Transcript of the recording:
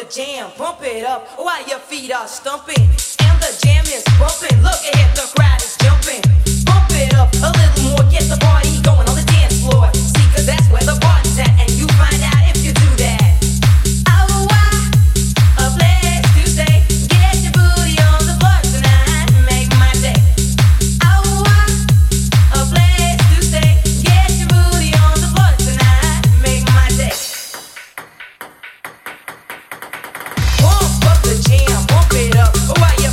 jam, bump it up while your feet are stumping. And the jam is bumping, look ahead, the crowd is jumping. Bump it up a little more, get the party going on the dance floor. See, cause that's where the party's at, and you find out if you do that. Oh, a place to stay, get your booty on the floor tonight, make my day. Oh, a place to stay, get your booty on the floor tonight, make my day. Pump up the jam, bump it up while you